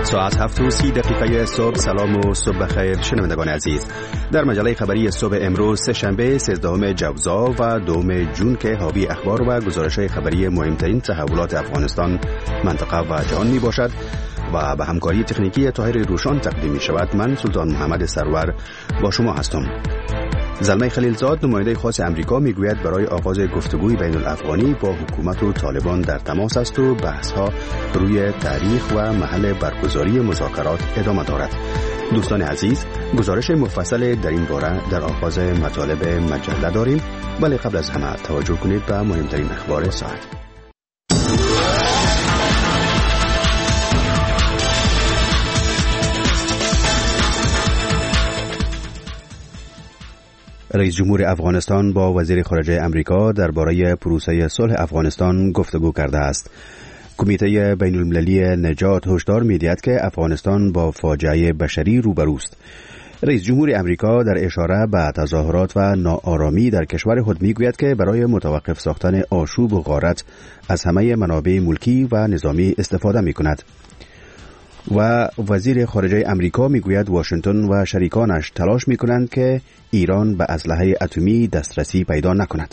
ساعت 7:30 صبح. سلام و صبح بخیر شنوندگان عزیز. در مجله خبری صبح امروز سه‌شنبه 13 جوزا و 2 جون که حاوی اخبار و گزارش‌های خبری مهمترین تحولات افغانستان، منطقه و جهان می باشد و به همکاری تکنیکی طاهر روشان تقدیم می شود. من سلطان محمد سرور با شما هستم. زلمه خلیلزاد، نماینده خاص امریکا، میگوید برای آغاز گفتگوی بین الافغانی با حکومت و طالبان در تماس است و بحث‌ها روی تاریخ و محل برگزاری مذاکرات ادامه دارد. دوستان عزیز، گزارش مفصل در این باره در آغاز مطالب مجله داریم، ولی قبل از همه توجه کنید به مهمترین اخبار ساعت. رئیس جمهور افغانستان با وزیر خارجه امریکا درباره پروسه صلح افغانستان گفتگو کرده است. کمیته بین المللی نجات هشدار می‌دهد که افغانستان با فاجعه بشری روبروست. رئیس جمهور امریکا در اشاره به تظاهرات و ناآرامی در کشور خود میگوید که برای متوقف ساختن آشوب و غارت از همه منابع ملکی و نظامی استفاده می‌کند. و وزیر خارجه امریکا میگوید واشنگتن و شریکانش تلاش میکنند که ایران به اسلحه اتمی دسترسی پیدا نکند.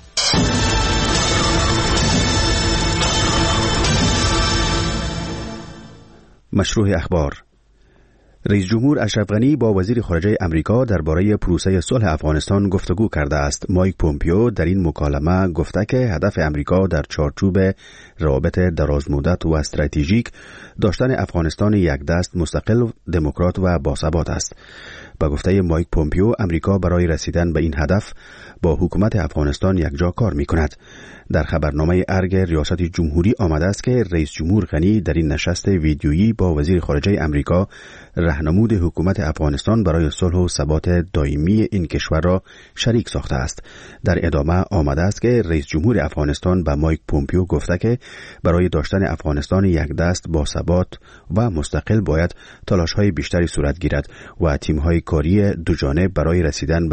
مشروع اخبار. رئیس جمهور اشرف غنی با وزیر خارجه امریکا درباره پروسه صلح افغانستان گفتگو کرده است. مایک پومپیو در این مکالمه گفته که هدف امریکا در چارچوب روابط درازمدت و استراتژیک داشتن افغانستان یک دست مستقل، دموکرات و باثبات است. با گفته مایک پومپیو، امریکا برای رسیدن به این هدف با حکومت افغانستان یکجا کار می‌کند. در خبرنامه ارگ ریاست جمهوری آمده است که رئیس جمهور غنی در این نشست ویدیویی با وزیر خارجه امریکا راهنمود حکومت افغانستان برای صلح و ثبات دائمی این کشور را شریک ساخته است. در ادامه آمده است که رئیس جمهور افغانستان به مایک پومپیو گفته که برای داشتن افغانستان یک دست با ثبات و مستقل باید تلاش‌های بیشتری صورت گیرد و تیم‌های کاری دوجانبه برای رسیدن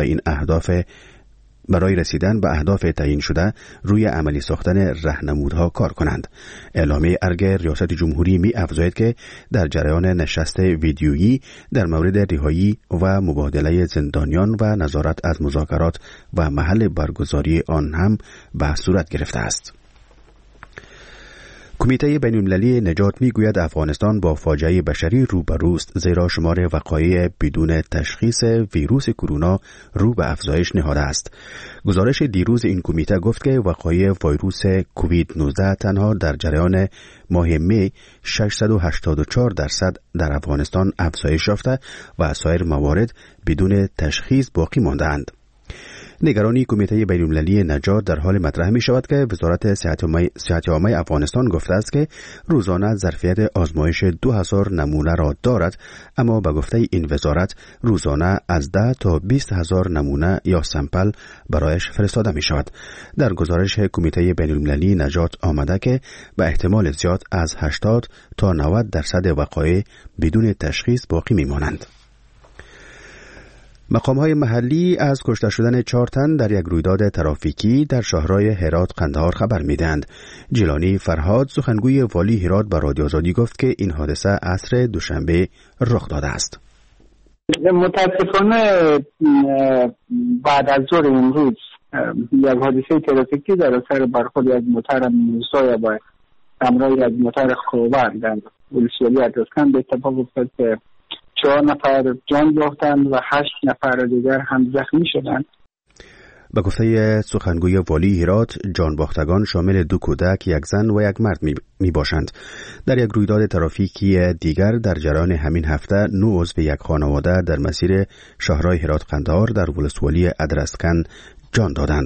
به اهداف تعیین شده روی عملی ساختن راهنمودها کار کنند. اعلامیه ارگ ریاست جمهوری می افزاید که در جریان نشست ویدیویی در مورد رهایی و مبادله زندانیان و نظارت از مذاکرات و محل برگزاری آن هم بحث صورت گرفته است. کمیته بین المللی نجات میگوید افغانستان با فاجعه بشری روبروست، زیرا شمار وقایع بدون تشخیص ویروس کرونا رو به افزایش نهاده است. گزارش دیروز این کمیته گفت که وقایع ویروس کووید 19 تنها در جریان ماه می 684% در افغانستان افزایش یافته و سایر موارد بدون تشخیص باقی مانده‌اند. نگرانی کمیته بین المللی نجات در حال مطرح می شود که وزارت صحت عامه افغانستان گفته است که روزانه ظرفیت آزمایش 2000 نمونه را دارد، اما به گفته این وزارت روزانه از 10 تا 20,000 نمونه یا سمپل برایش فرستاده می شود. در گزارش کمیته بین المللی نجات آمده که به احتمال زیاد از 80 تا 90% وقایع بدون تشخیص باقی می مانند. مقام‌های محلی از کشته شدن 4 تن در یک رویداد ترافیکی در شهرهای هرات قندهار خبر می‌دهند. جیلانی فرهاد، سخنگوی والی هرات، به رادیو آزادی گفت که این حادثه عصر دوشنبه رخ داده است. متاسفانه بعد از ظهر امروز یک حادثه ترافیکی در اثر برخورد از موتر موسا با همراه از موتر خوبر در ولسوالی ادرسکن به اتفاق افتاد که 4 نفر جان باختند و 8 نفر دیگر هم زخمی شدند. به گفته سخنگوی والی هرات، جان باختگان شامل 2 کودک، 1 زن و 1 مرد می باشند. در یک رویداد ترافیکی دیگر در جریان همین هفته 9 عضو یک خانواده در مسیر شهرهای هرات قندهار در ولسوالی ادرسکن جان دادند.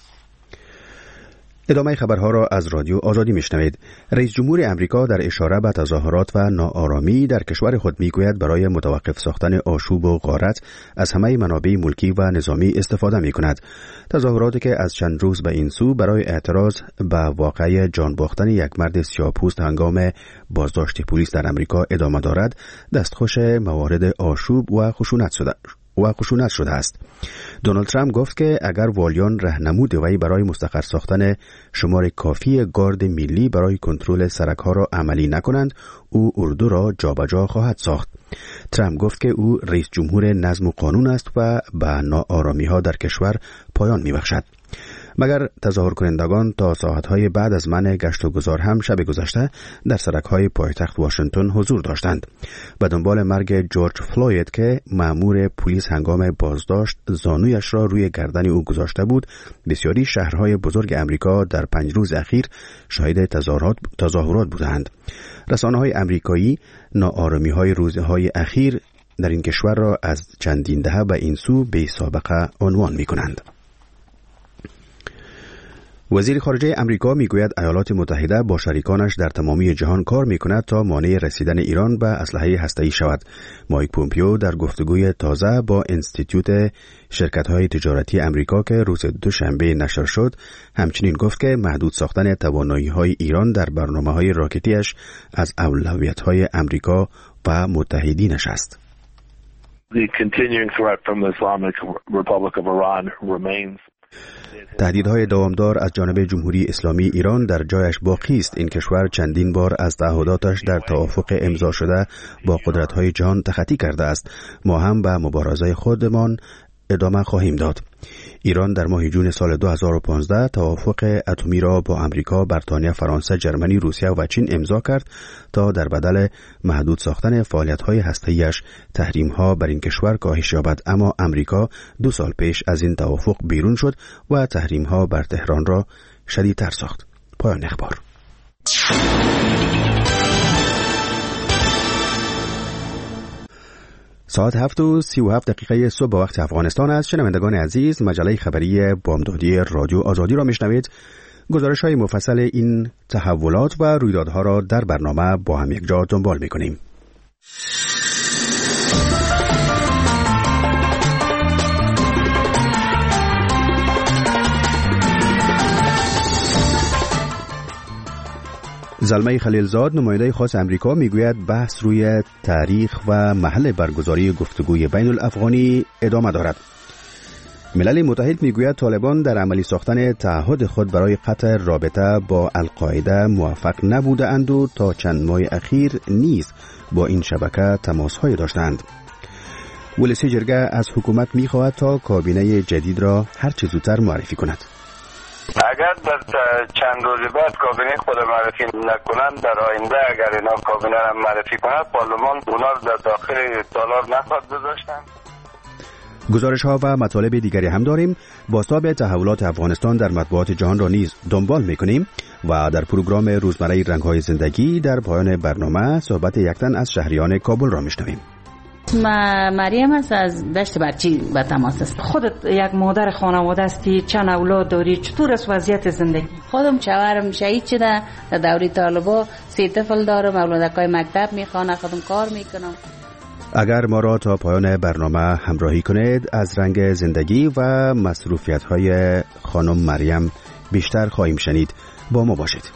ادامه خبرها را از رادیو آزادی میشنوید. رئیس جمهور امریکا در اشاره به تظاهرات و ناآرامی در کشور خود میگوید برای متوقف ساختن آشوب و غارت از همه منابع ملکی و نظامی استفاده میکند. تظاهراتی که از چند روز به این سو برای اعتراض به واقعه جان باختن یک مرد سیاه‌پوست هنگام بازداشت پلیس در امریکا ادامه دارد، دستخوش موارد آشوب و و خشونت شده است. دونالد ترامپ گفت که اگر والیان راهنمود وی برای مستقر ساختن شمار کافی گارد ملی برای کنترل سرک‌ها را عملی نکنند، او اردو را جابجا خواهد ساخت. ترامپ گفت که او رئیس جمهور نظم و قانون است و به ناآرامی‌ها در کشور پایان می‌بخشد. مگر تظاهر کنندگان تا ساعتهای بعد از منع گشت و گذار هم شب گذشته در سرک‌های پایتخت واشنگتن حضور داشتند. به دنبال مرگ جورج فلوید که مأمور پلیس هنگام بازداشت زانویش را روی گردن او گذاشته بود، بسیاری شهرهای بزرگ امریکا در 5 روز اخیر شاهد تظاهرات بودند. رسانه‌های امریکایی ناآرامی‌های روزهای اخیر در این کشور را از چندین دهه به این سو بی سابقه عنوان می‌کنند. وزیر خارجه امریکا میگوید ایالات متحده با شریکانش در تمامی جهان کار میکند تا مانع رسیدن ایران به اسلحه هسته‌ای شود. مایک پومپیو در گفتگوی تازه با انستیتوت شرکت‌های تجارتی امریکا که روز دوشنبه نشر شد، همچنین گفت که محدود ساختن توانایی‌های ایران در برنامه‌های راکتیش از اولویت‌های امریکا و متحدینش است. The continuing threat from the Islamic Republic of Iran remains. تهدیدهای دوامدار از جانب جمهوری اسلامی ایران در جایش باقی است. این کشور چندین بار از تعهداتش در توافق امضا شده با قدرت‌های جهان تخطی کرده است. ما هم به مبارزه خودمان ادامه خواهیم داد. ایران در ماه جون سال 2015 توافق اتمی را با امریکا، بریتانیا، فرانسه، ژرمنی، روسیه و چین امضا کرد تا در بدل محدود ساختن فعالیت‌های هسته‌ایش تحریم‌ها بر این کشور کاهش یابد. اما امریکا 2 سال پیش از این توافق بیرون شد و تحریم‌ها بر تهران را شدیدتر ساخت. پایان اخبار. ساعت 7:37 صبح به وقت افغانستان است. شنوندگان عزیز، مجله خبری بامدادی رادیو آزادی را میشنوید. گزارش‌های مفصل این تحولات و رویدادها را در برنامه با هم یک جا دنبال می‌کنیم. زلمه خلیلزاد، نماینده خاص امریکا، میگوید بحث روی تاریخ و محل برگزاری گفتگوی بین الافغانی ادامه دارد. ملل متحد میگوید طالبان در عملی ساختن تعهد خود برای قطع رابطه با القاعده موفق نبوده اند و تا چند ماه اخیر نیز با این شبکه تماس‌های داشتند. ولسی جرگه از حکومت میخواهد تا کابینه جدید را هر چه زودتر معرفی کند. اگر در چند روز بعد کابینه خود معرفی نکنند، در آینده اگر اینا کابینه را معرفی کند، پارلمان اونا را در داخل تالار نخواهد گذاشتند. گزارش ها و مطالب دیگری هم داریم. بازتاب تحولات افغانستان در مطبوعات جهان را نیز دنبال میکنیم و در پروگرام روزمره رنگ های زندگی در پایان برنامه صحبت یک تن از شهریان کابل را میشنویم. مریم هست، از دشت برچی به تماس است. خودت یک مادر خانواده هستی، چند اولاد داری، چطور است وضعیت زندگی؟ خودم شوهرم شهید شده، در دوره طالبا 3 طفل دارم، اولادکای مکتب میخوانم، خودم کار میکنم. اگر ما را تا پایان برنامه همراهی کنید، از رنگ زندگی و مصروفیت‌های خانم مریم بیشتر خواهیم شنید. با ما باشید.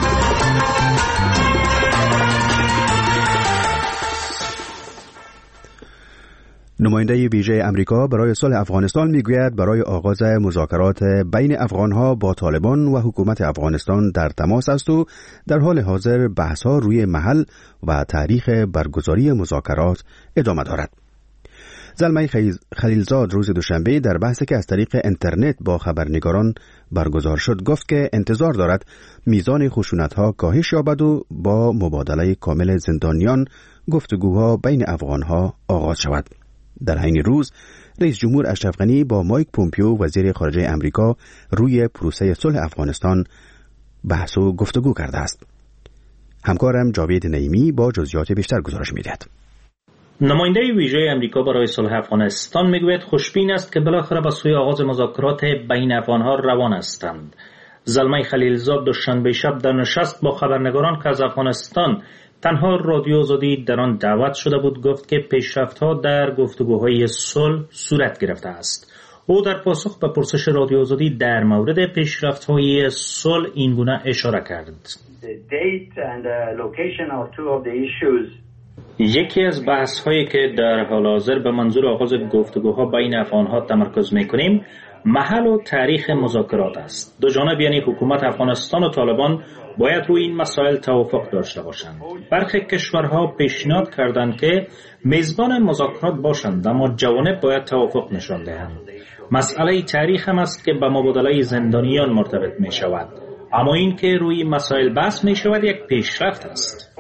نماینده ویژه امریکا برای صلح افغانستان میگوید برای آغاز مذاکرات بین افغانها با طالبان و حکومت افغانستان در تماس است و در حال حاضر بحث‌ها روی محل و تاریخ برگزاری مذاکرات ادامه دارد. زلمه خلیلزاد روز دوشنبه در بحثی که از طریق اینترنت با خبرنگاران برگزار شد گفت که انتظار دارد میزان خشونت‌ها کاهش یابد و با مبادله کامل زندانیان گفتگوها بین افغانها آغاز شود. در همین روز رئیس جمهور اشرف غنی با مایک پومپیو وزیر خارجه امریکا روی پروسه صلح افغانستان بحث و گفتگو کرده است. همکارم جاوید نعیمی با جزئیات بیشتر گزارش می‌دهد. نماینده ویژه امریکا برای صلح افغانستان میگوید خوشبین است که بالاخره به سوی آغاز مذاکرات بین افغانها روان هستند. زلمه خلیلزاد دوشنبه شب در نشست با خبرنگاران که از افغانستان تنها رادیو آزادی در آن دعوت شده بود گفت که پیشرفت‌ها در گفتگوهای صلح صورت گرفته است. او در پاسخ به پرسش رادیو آزادی در مورد پیشرفت‌های صلح اینگونه اشاره کرد. The date and the location of two of the issues یکی از بحث هایی که در حال حاضر به منظور آغاز گفتگوها بین افغانها تمرکز میکنیم محل و تاریخ مذاکرات است. دو جانب یعنی حکومت افغانستان و طالبان باید روی این مسائل توافق داشته باشند. برخی کشورها پیشنهاد کردند که میزبان مذاکرات باشند، اما جوانب باید توافق نشان دهند. مسئله تاریخ هم است که به مبادله زندانیان مرتبط می شود، اما این که روی مسائل بحث می شود یک پیشرفت است.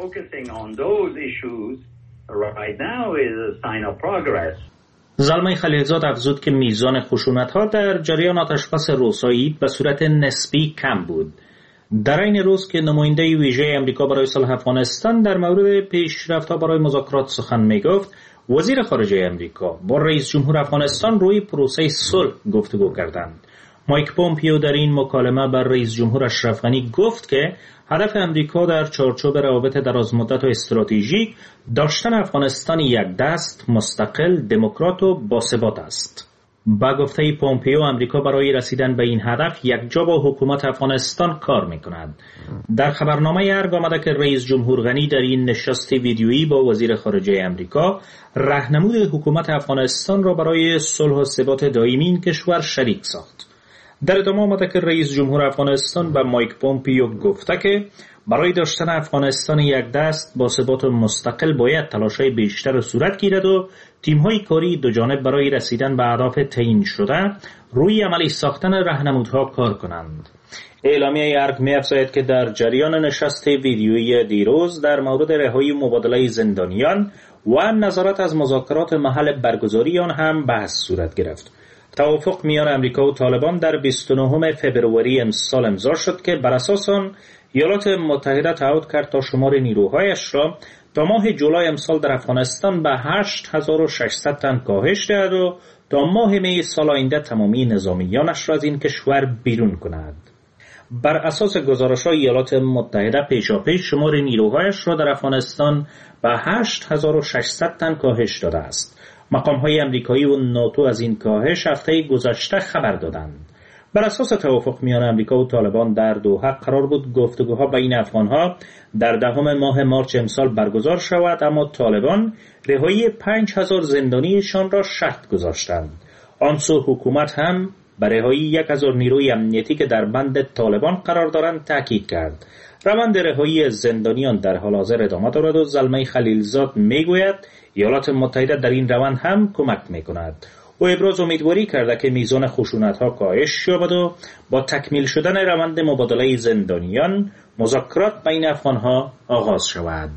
زلمه خلیلزاد افزود که میزان خشونت‌ها در جریان آتشبس روسایی به صورت نسبی کم بود. در این روز که نماینده ویژه امریکا برای صلح افغانستان در مورد پیشرفت‌ها برای مذاکرات سخن می‌گفت، وزیر خارجه امریکا با رئیس جمهور افغانستان روی پروسه صلح گفتگو کردند. مایک پومپیو در این مکالمه بر رئیس جمهور اشرف غنی گفت که هدف امریکا در چارچوب روابط درازمدت و استراتژیک داشتن افغانستان یک دست، مستقل، دموکرات و باثبات است. با گفته پومپیو امریکا برای رسیدن به این هدف یکجا با حکومت افغانستان کار می‌کند. در خبرنامه ارگ آمده که رئیس جمهور غنی در این نشست ویدیویی با وزیر خارجه امریکا راهنمود حکومت افغانستان را برای صلح و ثبات دائمی این کشور شریک ساخت. در ادامه آمده که رئیس جمهور افغانستان به مایک پومپیو گفته که برای داشتن افغانستان یک دست با ثبات و مستقل باید تلاش‌های بیشتر صورت گیرد و تیم‌های کاری دو جانب برای رسیدن به اهداف تعیین شده روی عملی ساختن راهنمودها کار کنند. اعلامیه ارگ می‌افزاید که در جریان نشست ویدیویی دیروز در مورد رهایی مبادله زندانیان و نظارت از مذاکرات محل برگزاری آن هم بحث صورت گرفت. توافق میان امریکا و طالبان در 29 فوریه امسال امضا شد که بر اساس آن ایالات متحده تعهد کرد تا شمار نیروهایش را تا ماه جولای امسال در افغانستان به 8600 تن کاهش دهد و تا ماه می سال آینده تمامی نظامیانش را از این کشور بیرون کند. بر اساس گزارش‌های ایالات متحده پیشاپیش شمار نیروهایش را در افغانستان به 8600 تن کاهش داده است. مقام‌های امریکایی و ناتو از این کاهش هفته گذشته خبر دادند. بر اساس توافق میان امریکا و طالبان در دوحه قرار بود گفتگوها بین افغانها در 10 ماه مارس امسال برگزار شود، اما طالبان رهایی 5000 زندانیشان را شرط گذاشتند. آن سو حکومت هم بر رهایی 1000 نیروی امنیتی که در بند طالبان قرار دارند تاکید کرد. روند رهایی زندانیان در حال حاضر ادامه دارد و زلمه خلیلزاد میگوید ایالات متحده در این روند هم کمک میکند. او ابراز امیدواری کرده که میزان خشونت‌ها کاهش یابد و با تکمیل شدن روند مبادله زندانیان مذاکرات بین افغان‌ها آغاز شود.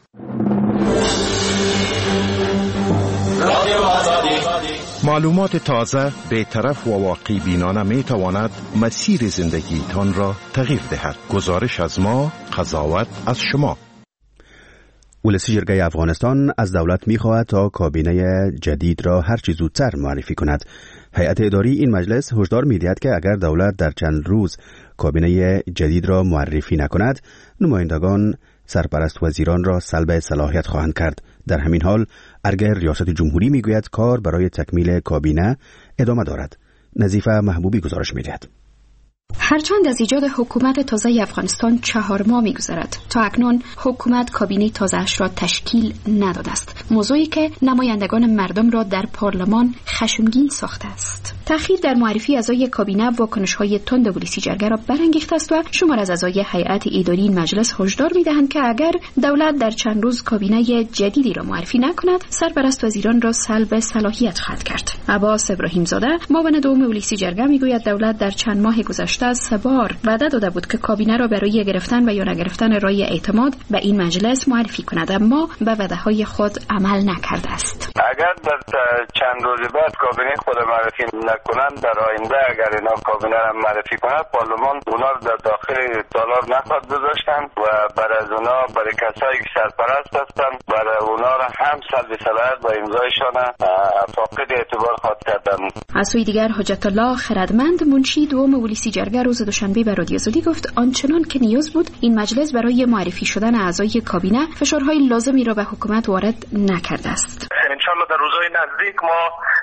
معلومات تازه، بی‌طرف و واقعی بینانه می تواند مسیر زندگیتان را تغییر دهد. گزارش از ما، قضاوت از شما. ولسی جرگه افغانستان از دولت می‌خواهد تا کابینه جدید را هر چه زودتر معرفی کند. هیئت اداری این مجلس هشدار می‌دهد که اگر دولت در چند روز کابینه جدید را معرفی نکند، نمایندگان سرپرست وزیران را سلب صلاحیت خواهند کرد. در همین حال ارگ ریاست جمهوری میگوید کار برای تکمیل کابینه ادامه دارد. نظیفه محبوبی گزارش می‌دهد. هرچند از ایجاد حکومت تازه افغانستان 4 ماه می‌گذرد، تا اکنون حکومت کابینه تازه‌اش را تشکیل نداده است، موضوعی که نمایندگان مردم را در پارلمان خشمگین ساخته است. تأخیر در معرفی اعضای کابینه واکنش‌های تند ولسی جرگه را برانگیخته است و شمار از اعضای هیئت اداری این مجلس هشدار می‌دهند که اگر دولت در چند روز کابینه جدیدی را معرفی نکند، سرپرست وزیران را سلب صلاحیت خواهد کرد. عباس ابراهیم زاده، معاون دوم ولسی جرگه می‌گوید دولت در چند ماه گذشته از 3 بار وعده داده بود که کابینه را برای گرفتن و یا نگرفتن رای اعتماد به این مجلس معرفی کند، اما به وعده‌های خود عمل نکرده است. اگر در چند روز بعد کابینه خود معرفی نکنند، در آینده اگر اینا کابینه را معرفی کنند، پارلمان اونا را در داخل تالار نخواهد گذاشتند و برای از اونا برای کسایی که سرپرست هستند برای اونا را هم سلب صلاحیت با امضایشان فاقد اعتبار خواهد کردن. از سوی دیگر حجت الله خردمند، منشی دوم ولسی جرگه، روز دوشنبه به رادیو آزادی گفت آنچنان که نیاز بود این مجلس برای معرفی شدن اعضای کابینه فشارهای لازمی را به حکومت وارد نکرده است. انشالله در روزهای نزدیک ما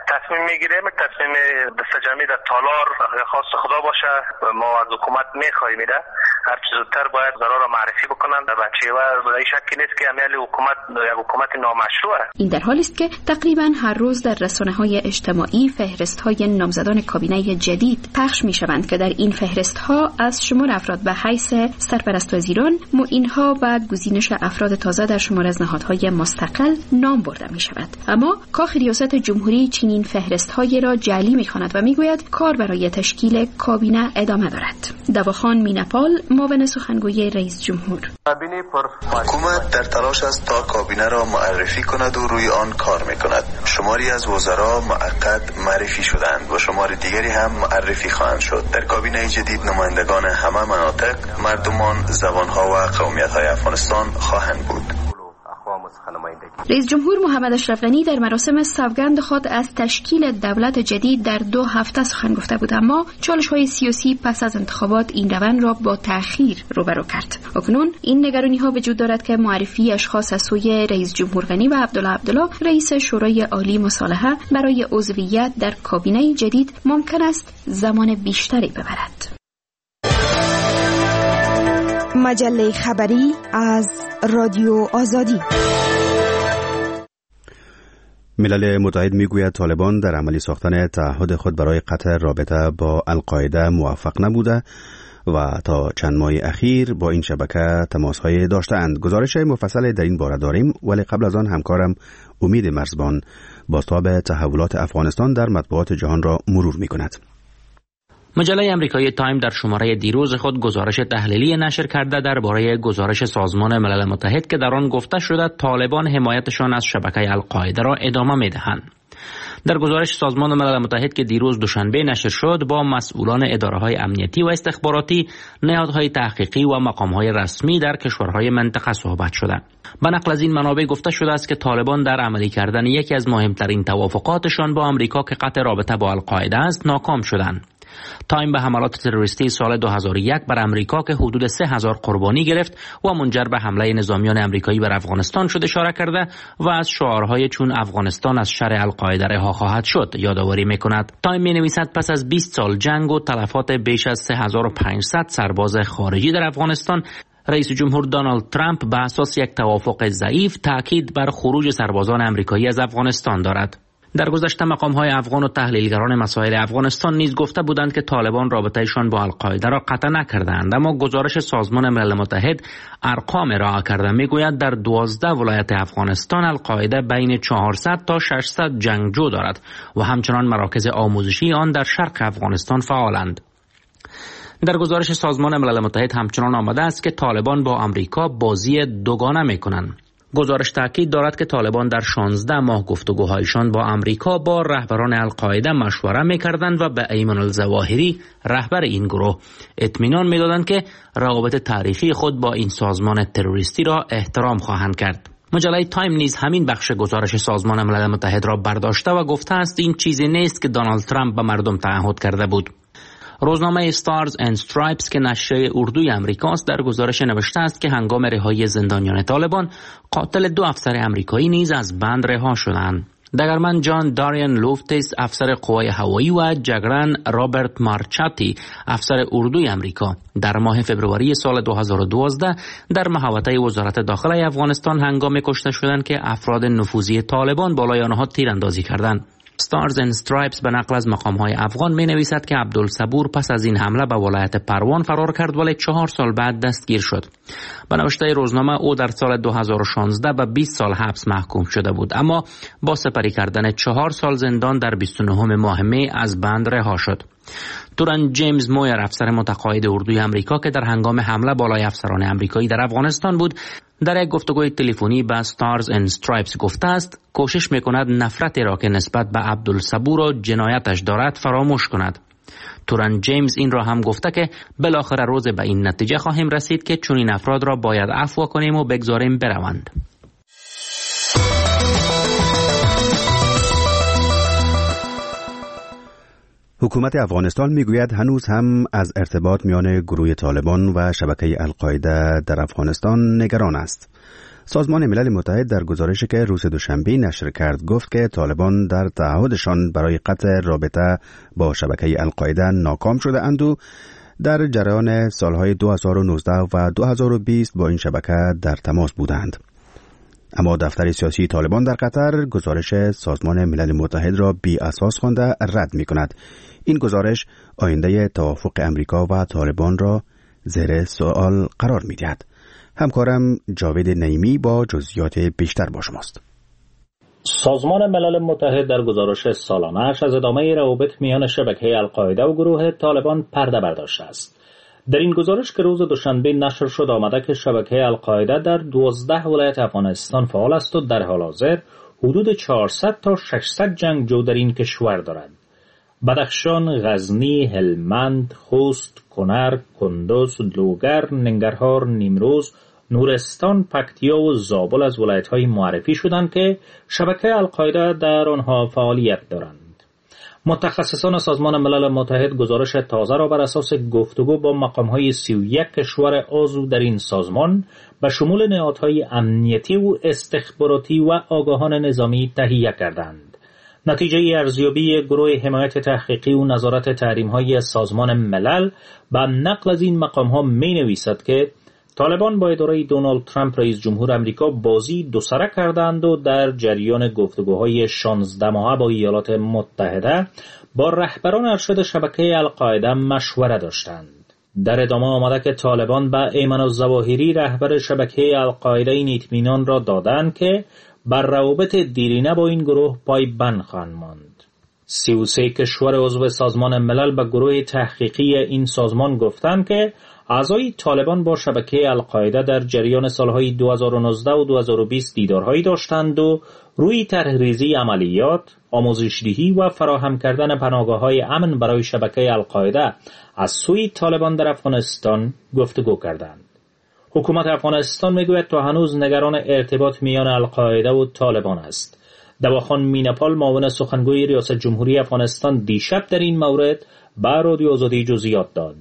تصمیم میگیریم، تصمیم دستجمعی در تالار خواست خدا باشه. ما از حکومت میخواهیم هر چه زودتر باید ضرر معرفی بکنن بچه و برای شکی نیست که امیال حکومت نامشروعه. این در حالی است که تقریبا هر روز در رسانه‌های اجتماعی فهرست‌های نامزدان کابینه جدید پخش می‌شوند که در این فهرست‌ها از شمار افراد به حیث سرپرست وزیران، معین‌ها و گزینش افراد تازه در شمار از نهادهای مستقل نام برده می‌شود. اما کاخ ریاست جمهوری چنین فهرست‌های را جعلی می‌خواند و می‌گوید کار برای تشکیل کابینه ادامه دارد. دواخان مینپال، معاون سخنگوی رئیس جمهور: حکومت در تلاش است تا کابینه را معرفی کند و روی آن کار می‌کند. شماری از وزرا موقت معرفی شدند و شمار دیگری هم معرفی خواهند شد. در کابینه جدید نمایندگان همه مناطق، مردمان، زبان‌ها و قومیت‌های افغانستان خواهند بود. رئیس جمهور محمد اشرف غنی در مراسم سوگند خود از تشکیل دولت جدید در 2 هفته سخن گفته بود، اما چالش‌های سیاسی پس از انتخابات این روند را با تأخیر روبرو کرد. اکنون این نگرانی‌ها وجود دارد که معرفی اشخاص از سوی رئیس جمهور غنی و عبدالله رئیس شورای عالی مصالحه برای عضویت در کابینه جدید ممکن است زمان بیشتری ببرد. مجله خبری از رادیو آزادی. ملل متحد میگوید طالبان در عملی ساختن تعهد خود برای قطع رابطه با القاعده موفق نبوده و تا چند ماه اخیر با این شبکه تماس‌های داشته‌اند. گزارش مفصل در این باره داریم، ولی قبل از آن همکارم امید مرزبان بازتاب تحولات افغانستان در مطبوعات جهان را مرور می‌کند. مجله آمریکایی تایم در شماره دیروز خود گزارش تحلیلی نشر کرده درباره گزارش سازمان ملل متحد که در آن گفته شده طالبان حمایتشان از شبکه القاعده را ادامه می‌دهند. در گزارش سازمان ملل متحد که دیروز دوشنبه نشر شد، با مسئولان اداره‌های امنیتی و استخباراتی، نهادهای تحقیقی و مقام‌های رسمی در کشورهای منطقه صحبت شده. به نقل از این منابع گفته شده است که طالبان در عملی کردن یکی از مهمترین توافقاتشان با آمریکا که قطع رابطه با القاعده است ناکام شدند. تایم به حملات تروریستی سال 2001 بر امریکا که حدود 3000 قربانی گرفت و منجر به حمله نظامیان امریکایی بر افغانستان شد اشاره کرده و از شعارهای چون افغانستان از شر القاعده رها خواهد شد یادآوری می‌کند. تایم می‌نویسد پس از 20 سال جنگ و تلفات بیش از 3500 سرباز خارجی در افغانستان، رئیس جمهور دونالد ترامپ به اساس یک توافق ضعیف تاکید بر خروج سربازان امریکایی از افغانستان دارد. در گذشته مقام‌های افغان و تحلیلگران مسائل افغانستان نیز گفته بودند که طالبان رابطه‌شان با القاعده را قطع نکردند، اما گزارش سازمان ملل متحد ارقام ارائه کرده میگوید در 12 ولایت افغانستان القاعده بین 400 تا 600 جنگجو دارد و همچنان مراکز آموزشی آن در شرق افغانستان فعالند. در گزارش سازمان ملل متحد همچنان آمده است که طالبان با آمریکا بازی دوگانه می‌کنند. گزارش تاکید دارد که طالبان در 16 ماه گفتگوهایشان با آمریکا با رهبران القاعده مشوره می‌کردند و به ایمن الظواهری رهبر این گروه اطمینان می‌دادند که روابط تاریخی خود با این سازمان تروریستی را احترام خواهند کرد. مجله تایم نیز همین بخش گزارش سازمان ملل متحد را برداشته و گفته است این چیزی نیست که دونالد ترامپ به مردم تعهد کرده بود. روزنامه Stars and Stripes که نشریه اردوی امریکاست در گزارش نوشته است که هنگام رهایی زندانیان طالبان قاتل 2 افسر امریکایی نیز از بند رها شدند. دگرمن جان داریان لوفتیس افسر قوای هوایی و جگرن رابرت مارچاتی افسر اردوی امریکا در ماه فوریه سال 2012 در محوطه وزارت داخله افغانستان هنگام کشته شدند که افراد نفوذی طالبان بالای آنها تیراندازی کردند. Stars and Stripes به نقل از مقام‌های افغان می‌نویسد که عبدالصبور پس از این حمله به ولایت پروان فرار کرد ولی 4 سال بعد دستگیر شد. به نوشته روزنامه او در سال 2016 به 20 سال حبس محکوم شده بود، اما با سپری کردن 4 سال زندان در 29 ماه می از بند رها شد. توران جیمز مویر افسر متقاعد اردوی امریکا که در هنگام حمله بالای افسران امریکایی در افغانستان بود در یک گفتگوی تلفنی با Stars and Stripes گفته است کوشش میکند نفرتی را که نسبت به عبدالصبور و جنایتش دارد فراموش کند. توران جیمز این را هم گفته که بالاخره روز به این نتیجه خواهیم رسید که چنین افراد را باید عفو کنیم و بگذاریم بروند. حکومت افغانستان میگوید هنوز هم از ارتباط میان گروه طالبان و شبکه القاعده در افغانستان نگران است. سازمان ملل متحد در گزارشی که روز دوشنبه نشر کرد گفت که طالبان در تعهدشان برای قطع رابطه با شبکه القاعده ناکام شده اند و در جریان سالهای 2019 و 2020 با این شبکه در تماس بودند. اما دفتر سیاسی طالبان در قطر گزارش سازمان ملل متحد را بی اساس خوانده رد می کند. این گزارش آینده توافق امریکا و طالبان را زیر سوال قرار می دهد. همکارم جاوید نعیمی با جزئیات بیشتر با شماست. سازمان ملل متحد در گزارش سالانه‌اش از ادامه روابط میان شبکه القاعده و گروه طالبان پرده برداشته است. در این گزارش که روز دوشنبه نشر شد آمده که شبکه القاعده در 12 ولایت افغانستان فعال است و در حال حاضر حدود 400 تا 600 جنگجو در این کشور دارد. بدخشان، غزنی، هلمند، خوست، کنر، کندوز، لوگر، ننگرهار، نیمروز، نورستان، پکتیا و زابل از ولایت‌های معرفی شدند که شبکه القاعده در آنها فعالیت دارند. متخصصان سازمان ملل متحد گزارش تازه را بر اساس گفتگو با مقام‌های 31 کشور عضو در این سازمان به شمول نهادهای امنیتی و استخباراتی و آگاهان نظامی تهیه کردند. نتیجه ارزیابی گروه حمایت تحقیقی و نظارت تحریم‌های سازمان ملل به نقل از این مقام‌ها می‌نویسد که طالبان با اداره دونالد ترامپ رئیس جمهور امریکا بازی دوسره کردند و در جریان گفتگوهای 16 ماهه با ایالات متحده با رهبران ارشد شبکه القاعده مشوره داشتند. در ادامه آمده که طالبان به ایمن الظواهری رهبر شبکه القاعده این اطمینان را دادند که بر روابط دیرینه با این گروه پایبند خواهند ماند. 33 کشور عضو سازمان ملل به گروه تحقیقی این سازمان گفتند که اعضای طالبان با شبکه القاعده در جریان سالهای 2019 و 2020 دیدارهایی داشتند و روی طرح‌ریزی عملیات، آموزش‌دهی و فراهم کردن پناهگاه‌های امن برای شبکه القاعده از سوی طالبان در افغانستان گفتگو کردند. حکومت افغانستان میگوید تا هنوز نگران ارتباط میان القاعده و طالبان است. دواخان مینپال معاون سخنگوی ریاست جمهوری افغانستان دیشب در این مورد به رادیو آزادی جزئیات داد.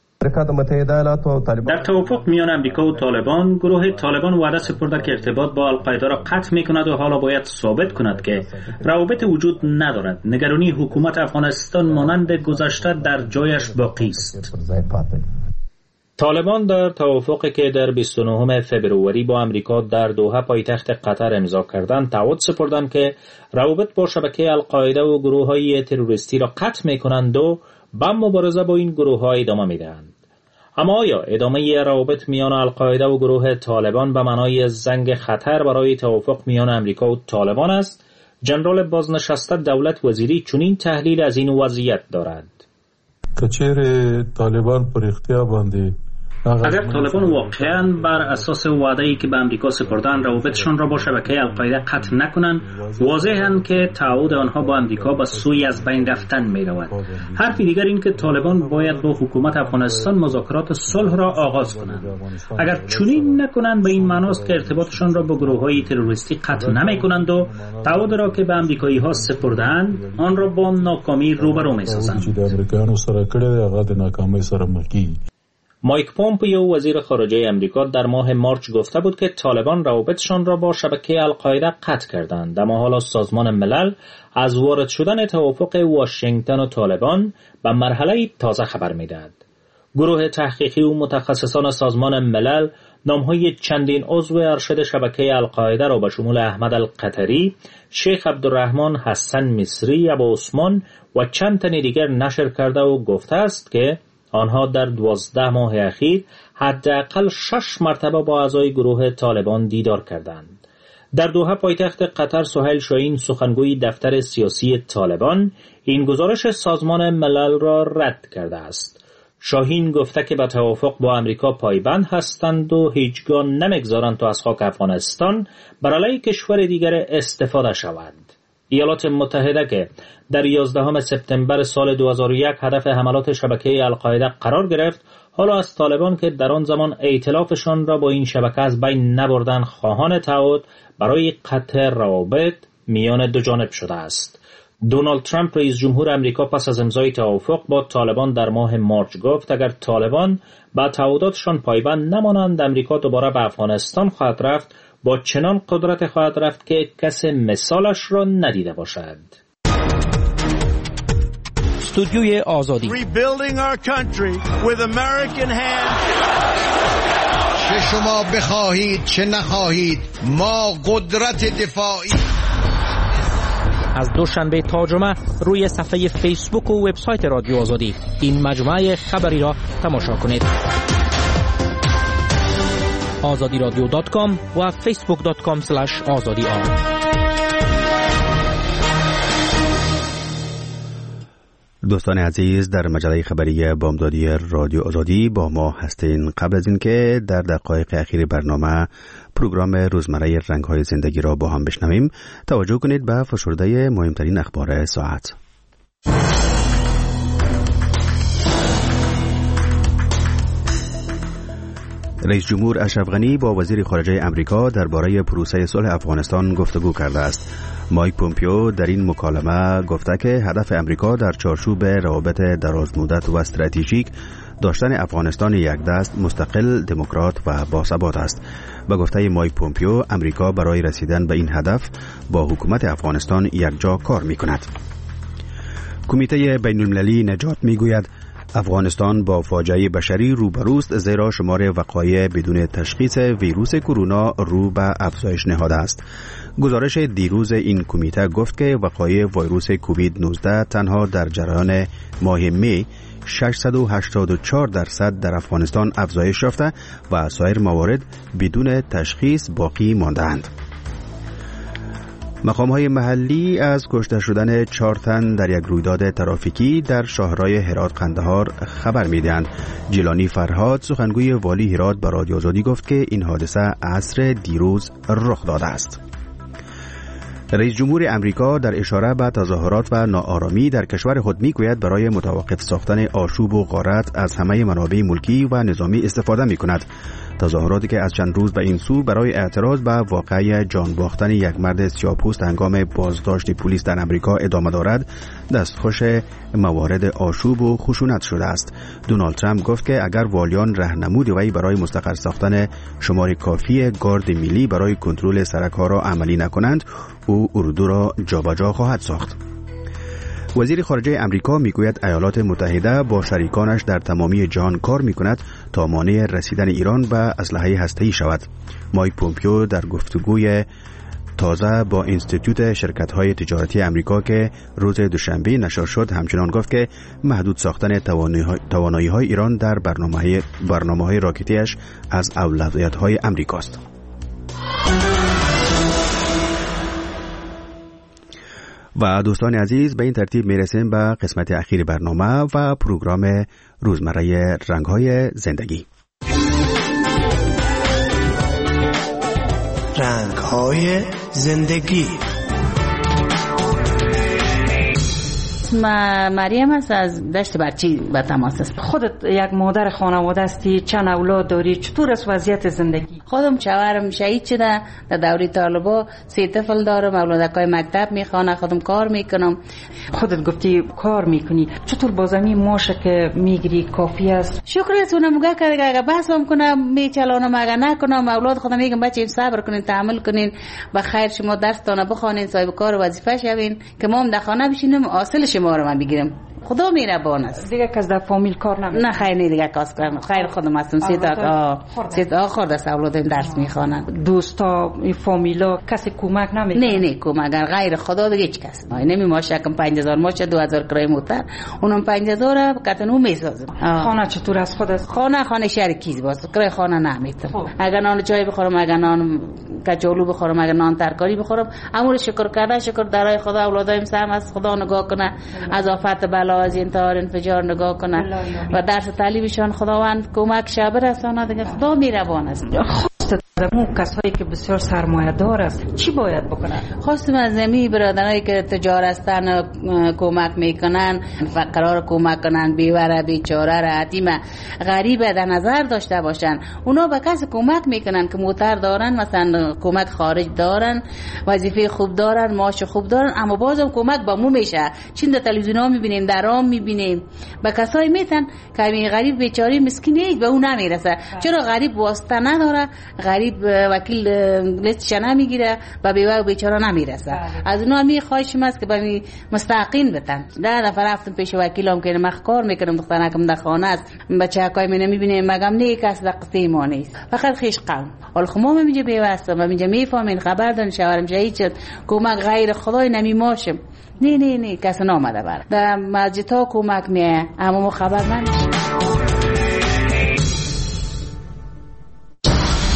در توافق میان امریکا و طالبان، گروه طالبان وعده سپرده که ارتباط با القاعده را قطع میکند و حالا باید ثابت کند که روابط وجود ندارد. نگرانی حکومت افغانستان مانند گذشته در جایش باقی است. طالبان در توافقی که در 29 فبروری با امریکا در دوحه پایتخت قطر امضا کردند تعهد سپردند که روابط با شبکه القاعده و گروه‌های تروریستی را قطع میکنند و به مبارزه با این گروه‌ها ادامه میدهند. اما آیا ادامه روابط میان القاعده و گروه طالبان به معنای زنگ خطر برای توافق میان امریکا و طالبان است؟ جنرال بازنشسته دولت وزیری چنین تحلیل از این وضعیت دارد. کچیر طالبان پر اختیار باندې اگر طالبان واقعاً بر اساس وعده‌ای که به امریکا سپردن روابطشان را با شبکه القاعده قطع نکنند، واضحاً که تعهد آنها با امریکا به سوی از بین رفتن می‌رود. حرف دیگر این که طالبان باید با حکومت افغانستان مذاکرات صلح را آغاز کنند. اگر چنین نکنند به این معناست که ارتباطشان را با گروه‌های تروریستی قطع نمی‌کنند و تعهد را که به امریکایی‌ها سپردند آن را با ناکامی روبرو می‌سازند. مایک پومپیو وزیر خارجه امریکا در ماه مارچ گفته بود که طالبان روابطشان را با شبکه القاعده قطع کردند، اما حالا سازمان ملل از وارد شدن توافق واشنگتن و طالبان به مرحله تازه خبر می‌دهد. گروه تحقیقی و متخصصان سازمان ملل نام‌های چندین عضو ارشد شبکه القاعده را به شمول احمد القطری، شیخ عبدالرحمن حسن مصری، ابو عثمان و چند تن دیگر نشر کرده و گفته است که آنها در 12 ماه اخیر حداقل 6 مرتبه با اعضای گروه طالبان دیدار کردند. در دوحه پایتخت قطر سهیل شاهین سخنگوی دفتر سیاسی طالبان این گزارش سازمان ملل را رد کرده است. شاهین گفته که به توافق با امریکا پایبند هستند و هیچگاه نمیگذارند تا از خاک افغانستان بر علیه کشور دیگر استفاده شود. ایالات متحده که در 11 سپتامبر سال 2001 هدف حملات شبکه القاعده قرار گرفت، حالا از طالبان که در آن زمان ائتلافشان را با این شبکه از بین نبردن خواهان تعهد برای قطع روابط میان دو جانب شده است. دونالد ترامپ رئیس جمهور امریکا پس از امضای توافق با طالبان در ماه مارچ گفت اگر طالبان با تعهداتشان پایبند نمانند امریکا دوباره به افغانستان خواهد رفت، با چنان قدرت خواهد رفت که کسی مثالش را ندیده باشد. استودیوی آزادی. چه شما بخواهید چه نخواهید، ما قدرت دفاعی. از دوشنبه تا جمعه روی صفحه فیسبوک و وبسایت رادیو آزادی این مجموعه خبری را تماشا کنید. azadiradio.com و facebook.com/azadi. دوستان عزیز، در مجله خبری بامدادی رادیو آزادی با ما هستین. قبل از اینکه در دقایق اخیر برنامه پروگرام روزمره رنگ‌های زندگی را با هم بشنویم، توجه کنید به فشرده مهمترین اخبار ساعت. رئیس جمهور اشرف غنی با وزیر خارجه امریکا درباره پروسه صلح افغانستان گفتگو کرده است. مایک پومپیو در این مکالمه گفته که هدف امریکا در چارچوب روابط درازمدت و استراتژیک داشتن افغانستان یک دست، مستقل، دموکرات و باثبات است. به گفته مایک پومپیو، امریکا برای رسیدن به این هدف با حکومت افغانستان یکجا کار می‌کند. کمیته بین‌المللی نجات می‌گوید افغانستان با فاجعه بشری روبروست، زیرا شمار وقایع بدون تشخیص ویروس کرونا رو به افزایش نهاده است. گزارش دیروز این کمیته گفت که وقایع ویروس کووید 19 تنها در جریان ماه می 684% در افغانستان افزایش یافته و سایر موارد بدون تشخیص باقی مانده‌اند. مقام‌های محلی از کشته شدن 4 تن در یک رویداد ترافیکی در شاهراه هرات قندهار خبر می‌دهند. جیلانی فرهاد، سخنگوی والی هرات، به رادیو آزادی گفت که این حادثه عصر دیروز رخ داده است. رئیس جمهور امریکا در اشاره به تظاهرات و ناآرامی در کشور خود میگوید برای متوقف ساختن آشوب و غارت از همه منابع ملکی و نظامی استفاده می‌کند. تظاهراتی که از چند روز به این سو برای اعتراض به واقعه جان باختن یک مرد سیاه‌پوست هنگام بازداشت پلیس در امریکا ادامه دارد، دستخوش موارد آشوب و خشونت شده است. دونالد ترامپ گفت که اگر والیان راهنمود وی برای مستقر ساختن شمار کافی گارد ملی برای کنترل سرک‌ها را عملی نکنند، او اردو را جابجا خواهد ساخت. وزیر خارجه امریکا میگوید ایالات متحده با شریکانش در تمامی جهان کار میکند تا مانع رسیدن ایران به اسلحه هسته‌ای شود. مایک پومپیو در گفتگوی تازه با انستیتوت شرکت‌های تجارتی امریکا که روز دوشنبه نشر شد همچنان گفت که محدود ساختن توانایی‌های ایران در برنامه‌های راکتیش از اولویت‌های امریکاست. و دوستان عزیز، به این ترتیب میرسیم به قسمت اخیر برنامه و پروگرام روزمره رنگ‌های زندگی. رنگ‌های زندگی. مریم است، از دشت برچی به تماس است. خودت یک مادر خانواده هستی، چند اولاد داری، چطور است وضعیت زندگی؟ خودم شوهرم شهید شده در دوره طالبا، 3 طفل دارم، اولادکای مکتب میخوانه، خودم کار میکنم. خودت گفتی کار میکنی، چطور بازمی ماشه که میگیری کافی است؟ شکر است اونم میگه که اگه بحثم کنم میچلانم، اگه نکنم اولاد خودم میگم بچه‌ام صبر کنین، تحمل کنین، بخیر شما درستانه بخونین، صاحب کار و وظیفه شوین که ما هم در خانه بشینیم حاصل شما رو من بگیرم. خدا مهربان است. دیگه کس در فامیل کار نمیکنه؟ نه خیر، نه دیگه کس کار. خیر خودم هستم. 3 تا خورده است اولادم درس میخوانن. دوستا، فامیلا کسی کمک نمیکنه؟ نه کمک غیر خدا دیگه هیچ کس. نمی ماشکم 5000 ماشه 2000 کرایه موتر، اونم 5000 کتنو میسازم. خانه چطور است خودت؟ خانه شرکیز باز، کرایه خانه نمیتم. اگر نان چای بخورم، اگر نان کچالو بخورم، اگر نان ترکاری بخورم، امور شکر کردن، شکر درای خدا. اولادایم سم از خدا نگاه کنه، از آفت بلا، از انتحار انفجار نگاه کنه و درس تعلیمشان خداوند کمک شب رسانه. دیگه خدا مهربان است. دمو کسایی که بسیار سرمایه دار است چی باید بکنن؟ خواستم از زمین برادرایی که تجارستان کمک میکنن، فقرا رو کمک کنن، بیواره بیچاره را یتیم غریب در نظر داشته باشن. اونا به کسی کمک میکنن که موتر دارن، مثلا کمک خارج دارن، وظیفه خوب دارن، معاش خوب دارن، اما بازم کمک با مو میشه. چین در تلویزیون ها میبینیم، در رام میبینیم، به کسایی میتن که این غریب بیچاره مسکین هیچ به اون نمیرسه. چرا غریب واسطه نداره، غریب وکیل لیستش نمیگیره، به بیوه و بیچاره نمیرسه. از اونا می خواهشم است که به مستحقین بتن. ده نفر رفتم پیش وکیلم که من کار میکنم، دخترکم در خانه است، بچه‌کای من میبینیم، مگم نه کس در قصه ما نیست، فقط خیش قوم. حالا خما میگه بیوه هستم و میگه میفهمین خبر دارن شوهرم شهید شد، کمک غیر خدای نمیماشم. نه کس نامده بر در مسجد ها کمک میه، اما ما خبر نمیشه.